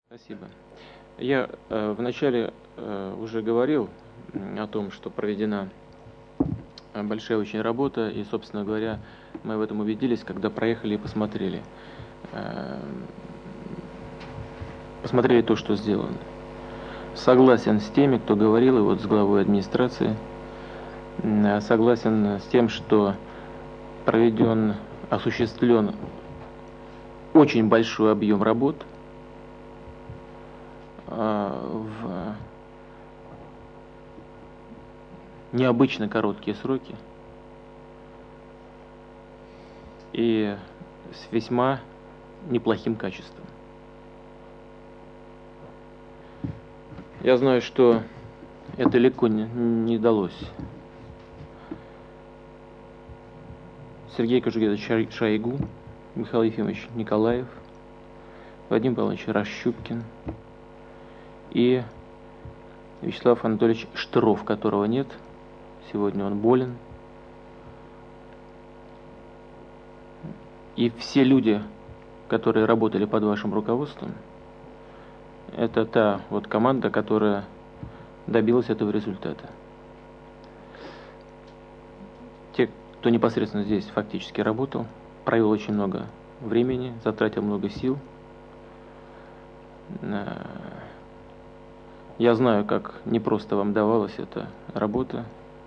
Спасибо. Я вначале уже говорил о том, что проведена большая очень работа, и, собственно говоря, мы в этом убедились, когда проехали и посмотрели. Посмотрели то, что сделано. Согласен с теми, кто говорил, и вот с главой администрации, согласен с тем, что осуществлен очень большой объем работ в необычно короткие сроки и с весьма неплохим качеством. Я знаю, что это легко не далось. Сергей Кожугетович Шойгу, Михаил Ефимович Николаев, Вадим Павлович Рощупкин и Вячеслав Анатольевич Штыров, которого нет. Сегодня он болен. И все люди, которые работали под вашим руководством, это та вот команда, которая добилась этого результата. Те, кто непосредственно здесь фактически работал, провел очень много времени, затратил много сил. Я знаю, как непросто вам давалась эта работа.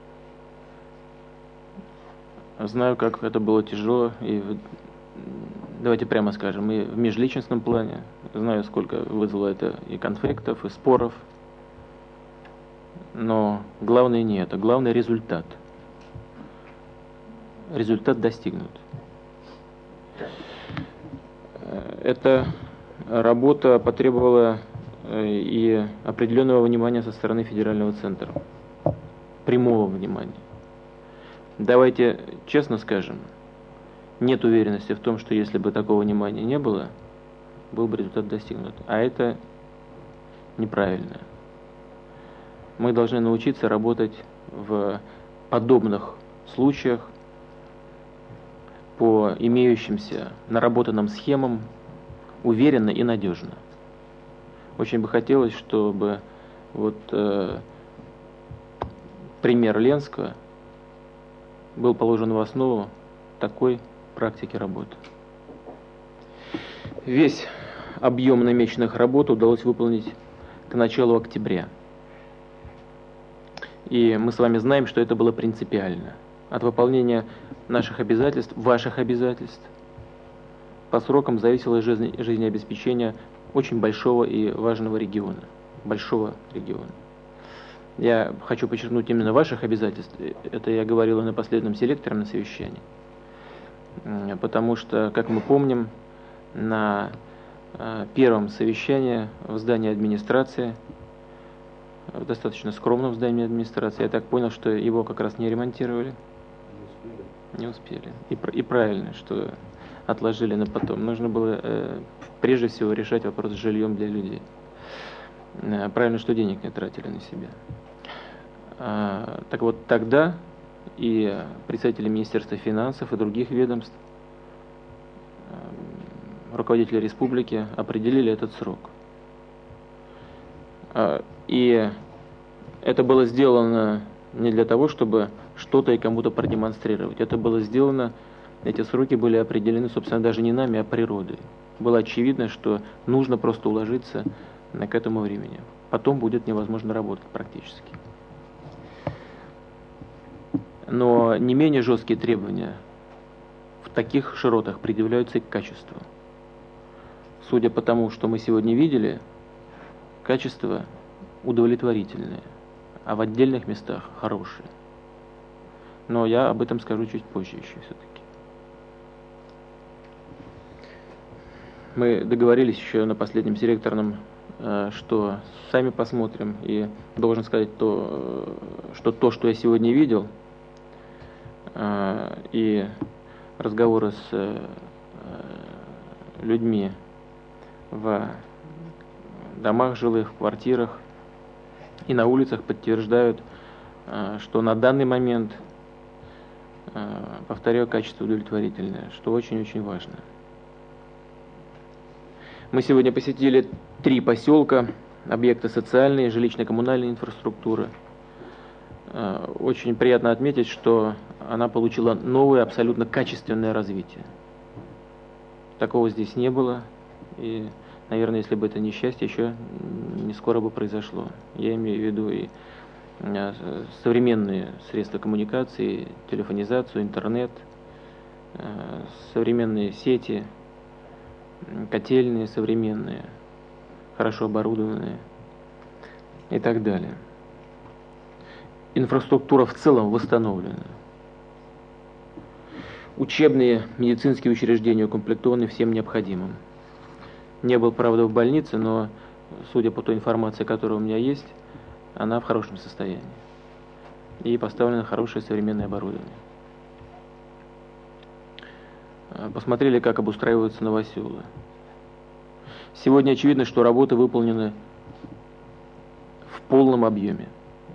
Знаю, как это было тяжело, и давайте прямо скажем, и в межличностном плане. Знаю, сколько вызвало это и конфликтов, и споров. Но главное не это, главный результат. Результат достигнут. Эта работа потребовала и определенного внимания со стороны федерального центра. Прямого внимания. Давайте честно скажем, нет уверенности в том, что если бы такого внимания не было, был бы результат достигнут. А это неправильно. Мы должны научиться работать в подобных случаях по имеющимся наработанным схемам уверенно и надежно. Очень бы хотелось, чтобы вот пример Ленска был положен в основу такой практики работы. Весь объем намеченных работ удалось выполнить к началу октября. И мы с вами знаем, что это было принципиально. От выполнения наших обязательств, ваших обязательств, по срокам зависело жизнеобеспечение очень большого и важного региона. Большого региона. Я хочу подчеркнуть именно ваших обязательств. Это я говорил и на последнем селекторном совещании. Потому что, как мы помним, на первом совещании в здании администрации, в достаточно скромном здании администрации, я так понял, что его как раз не ремонтировали. Не успели. И правильно, что отложили на потом. Нужно было прежде всего решать вопрос с жильем для людей. Правильно, что денег не тратили на себя. Так вот, тогда и представители Министерства финансов и других ведомств, руководители республики определили этот срок. И это было сделано не для того, чтобы что-то и кому-то продемонстрировать. Это было сделано, эти сроки были определены, собственно, даже не нами, а природой. Было очевидно, что нужно просто уложиться к этому времени. Потом будет невозможно работать практически. Но не менее жесткие требования в таких широтах предъявляются и к качеству. Судя по тому, что мы сегодня видели, качество удовлетворительное, а в отдельных местах хорошее. Но я об этом скажу чуть позже еще все-таки. Мы договорились еще на последнем селекторном, что сами посмотрим, и должен сказать что я сегодня видел, и разговоры с людьми в домах жилых, в квартирах и на улицах подтверждают, что на данный момент, повторяю, качество удовлетворительное, что очень-очень важно. Мы сегодня посетили 3 поселка, объекты социальной, жилищно-коммунальной инфраструктуры. Очень приятно отметить, что она получила новое, абсолютно качественное развитие. Такого здесь не было, и, наверное, если бы это несчастье, еще не скоро бы произошло. Я имею в виду и современные средства коммуникации, телефонизацию, интернет, современные сети, котельные современные, хорошо оборудованные и так далее. Инфраструктура в целом восстановлена. Учебные медицинские учреждения укомплектованы всем необходимым. Не был, правда, в больнице, но, судя по той информации, которая у меня есть, она в хорошем состоянии. И поставлено хорошее современное оборудование. Посмотрели, как обустраиваются новоселы. Сегодня очевидно, что работы выполнены в полном объеме.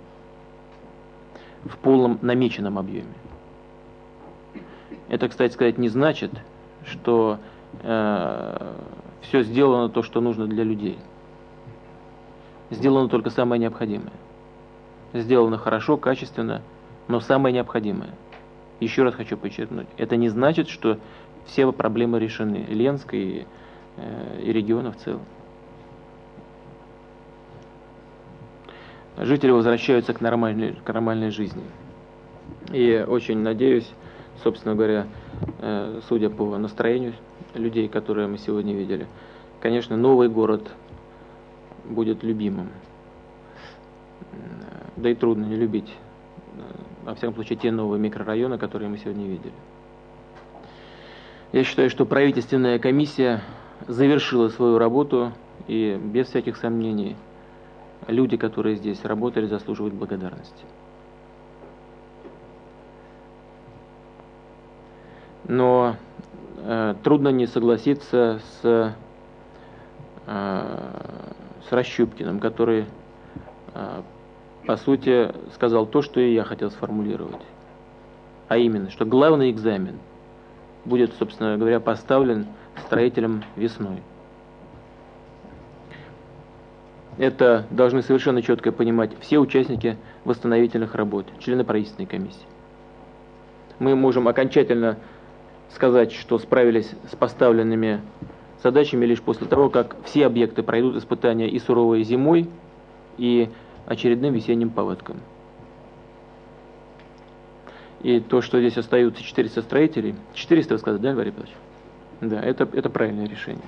В полном намеченном объеме. Это, кстати сказать, не значит, что все сделано то, что нужно для людей. Сделано только самое необходимое. Сделано хорошо, качественно, но самое необходимое. Еще раз хочу подчеркнуть, это не значит, что все проблемы решены, Ленской и региона в целом. Жители возвращаются к нормальной жизни. И очень надеюсь, собственно говоря, судя по настроению людей, которые мы сегодня видели, конечно, новый город будет любимым. Да и трудно не любить, во всяком случае, те новые микрорайоны, которые мы сегодня видели. Я считаю, что правительственная комиссия завершила свою работу, и без всяких сомнений люди, которые здесь работали, заслуживают благодарности. Но трудно не согласиться с Рощупкиным, который, по сути, сказал то, что и я хотел сформулировать. А именно, что главный экзамен будет, собственно говоря, поставлен строителям весной. Это должны совершенно четко понимать все участники восстановительных работ, члены правительственной комиссии. Мы можем окончательно сказать, что справились с поставленными задачами лишь после того, как все объекты пройдут испытания и суровой зимой, и очередным весенним паводком. И то, что здесь остаются 400 строителей, 400 вы сказали, да, Валерий Павлович? Да, это правильное решение.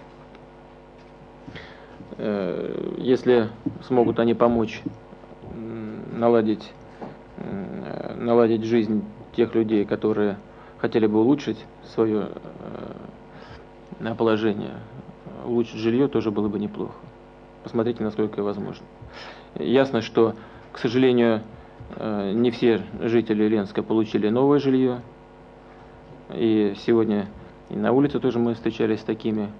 Если смогут они помочь наладить жизнь тех людей, которые хотели бы улучшить свое положение, улучшить жилье, тоже было бы неплохо. Посмотрите, насколько это возможно. Ясно, что, к сожалению, не все жители Ленска получили новое жилье. И сегодня и на улице тоже мы встречались с такими,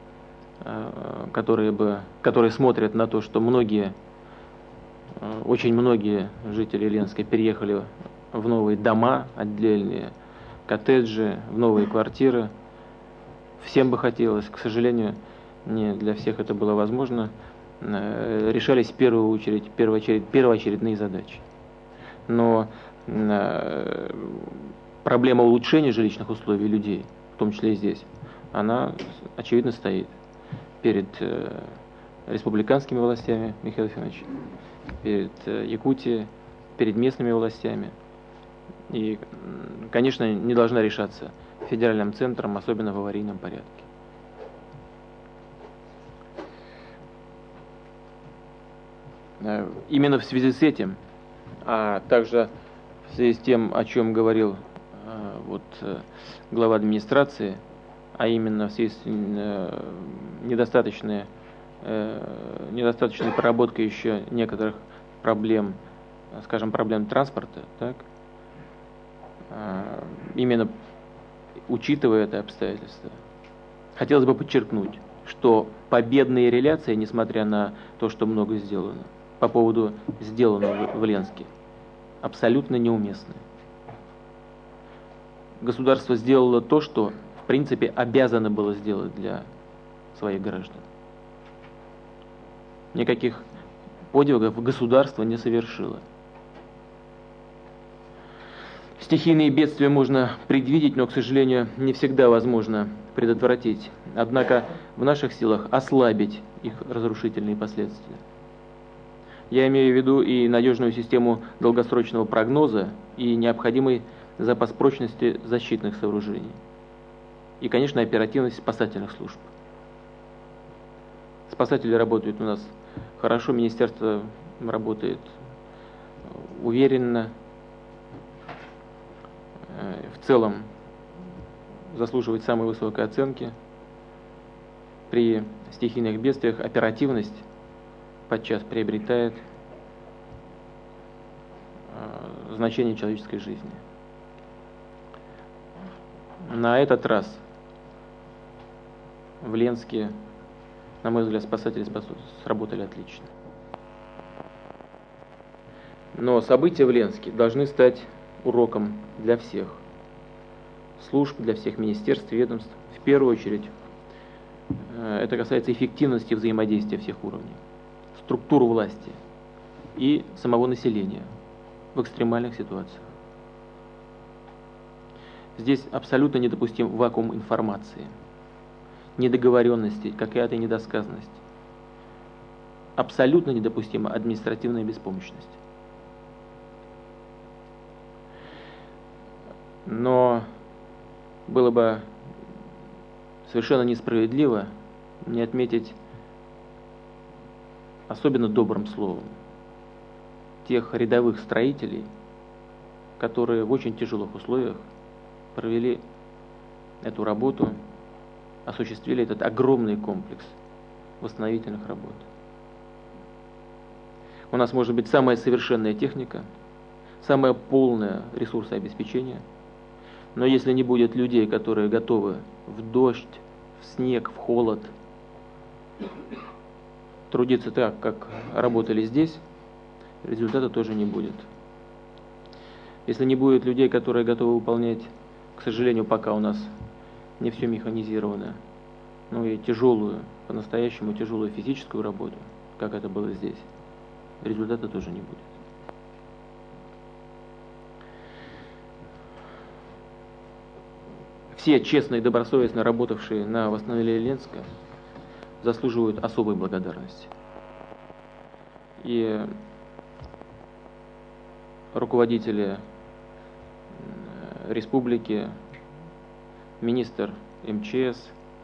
которые смотрят на то, что очень многие жители Ленска переехали в новые дома отдельные, коттеджи, в новые квартиры. Всем бы хотелось, к сожалению, не для всех это было возможно. Решались в первую очередь первоочередные задачи. Но проблема улучшения жилищных условий людей, в том числе и здесь, она, очевидно, стоит перед республиканскими властями, Михаил Ефимович, перед Якутией, перед местными властями. И, конечно, не должна решаться федеральным центром, особенно в аварийном порядке. Именно в связи с этим, а также в связи с тем, о чем говорил глава администрации, а именно в связи с недостаточной проработкой еще некоторых проблем, скажем, проблем транспорта, так? Именно учитывая это обстоятельство, хотелось бы подчеркнуть, что победные реляции, несмотря на то, что много сделано, по поводу сделанного в Ленске, абсолютно неуместны. Государство сделало то, что, в принципе, обязано было сделать для своих граждан. никаких подвигов государство не совершило. Стихийные бедствия можно предвидеть, но, к сожалению, не всегда возможно предотвратить. Однако в наших силах ослабить их разрушительные последствия. Я имею в виду и надежную систему долгосрочного прогноза, и необходимый запас прочности защитных сооружений. И, конечно, оперативность спасательных служб. Спасатели работают у нас хорошо, министерство работает уверенно, в целом заслуживает самой высокой оценки. При стихийных бедствиях оперативность подчас приобретает значение человеческой жизни. На этот раз в Ленске, на мой взгляд, спасатели сработали отлично. Но события в Ленске должны стать уроком для всех служб, для всех министерств, ведомств. В первую очередь, это касается эффективности взаимодействия всех уровней, структуру власти и самого населения в экстремальных ситуациях. Здесь абсолютно недопустим вакуум информации, недоговоренности, какая-то недосказанность. Абсолютно недопустима административная беспомощность. Но было бы совершенно несправедливо не отметить особенно добрым словом тех рядовых строителей, которые в очень тяжелых условиях провели эту работу, осуществили этот огромный комплекс восстановительных работ. У нас может быть самая совершенная техника, самое полное ресурсообеспечение, но если не будет людей, которые готовы в дождь, в снег, в холод трудиться так, как работали здесь, результата тоже не будет. Если не будет людей, которые готовы выполнять, к сожалению, пока у нас не все механизировано, но и тяжелую, по-настоящему тяжелую физическую работу, как это было здесь, результата тоже не будет. Все честно и добросовестно работавшие на восстановлении Ленска заслуживают особой благодарности. И руководители республики, министр МЧС,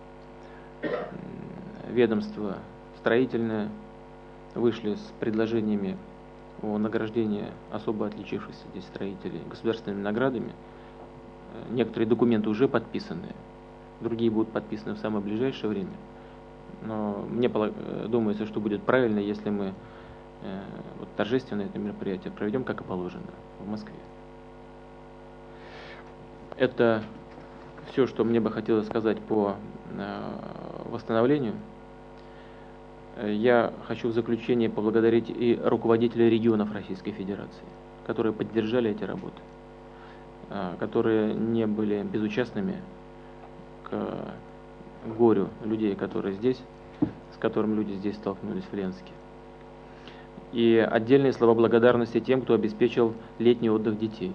ведомство строительное вышли с предложениями о награждении особо отличившихся здесь строителей государственными наградами. Некоторые документы уже подписаны, другие будут подписаны в самое ближайшее время. Но мне думается, что будет правильно, если мы вот торжественное это мероприятие проведем, как и положено, в Москве. Это все, что мне бы хотелось сказать по восстановлению. Я хочу в заключение поблагодарить и руководителей регионов Российской Федерации, которые поддержали эти работы, которые не были безучастными к горю людей, которые здесь, с которым люди здесь столкнулись в Ленске. И отдельные слова благодарности тем, кто обеспечил летний отдых детей,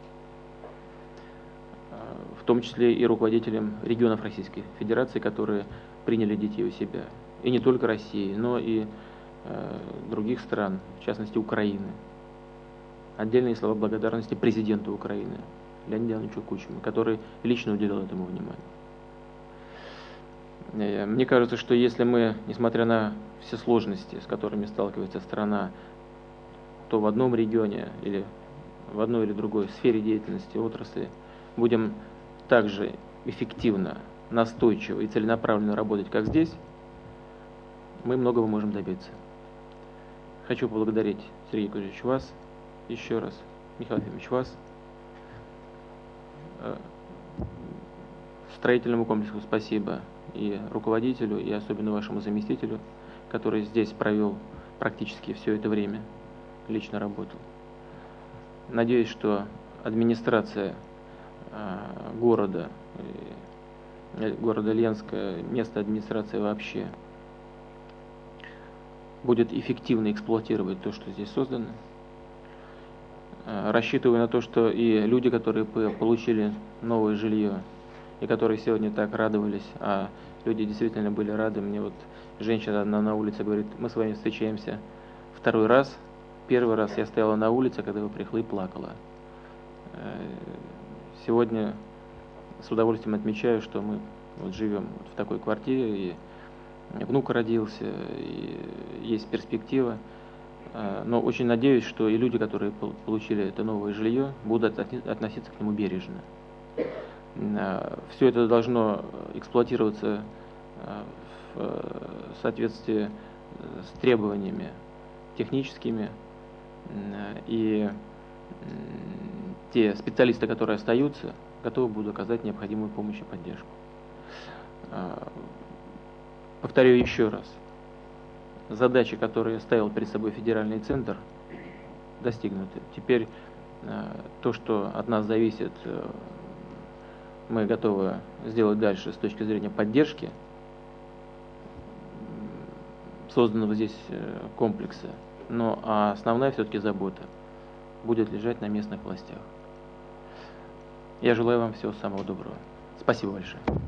в том числе и руководителям регионов Российской Федерации, которые приняли детей у себя. И не только России, но и других стран, в частности Украины. Отдельные слова благодарности президенту Украины Леониду Ильичу Кучму, который лично уделил этому внимание. Мне кажется, что если мы, несмотря на все сложности, с которыми сталкивается страна, то в одном регионе или в одной или другой сфере деятельности, отрасли, будем также эффективно, настойчиво и целенаправленно работать, как здесь, мы многого можем добиться. Хочу поблагодарить, Сергей Кузьевич, вас еще раз, Михаил Ефимович, вас, строительному комплексу спасибо и руководителю, и особенно вашему заместителю, который здесь провел практически все это время, лично работал. Надеюсь, что администрация города Ленска, место администрации вообще, будет эффективно эксплуатировать то, что здесь создано. Рассчитываю на то, что и люди, которые получили новое жилье, и которые сегодня так радовались, а люди действительно были рады. Мне вот женщина одна на улице говорит: мы с вами встречаемся второй раз. Первый раз я стояла на улице, когда вы приехали, и плакала. Сегодня с удовольствием отмечаю, что мы вот живем вот в такой квартире, и внук родился, и есть перспектива. Но очень надеюсь, что и люди, которые получили это новое жилье, будут относиться к нему бережно. Все это должно эксплуатироваться в соответствии с требованиями техническими, и те специалисты, которые остаются, готовы будут оказать необходимую помощь и поддержку. Повторю еще раз. Задачи, которые ставил перед собой федеральный центр, достигнуты. Теперь то, что от нас зависит, мы готовы сделать дальше с точки зрения поддержки созданного здесь комплекса. Но основная все-таки забота будет лежать на местных властях. Я желаю вам всего самого доброго. Спасибо большое.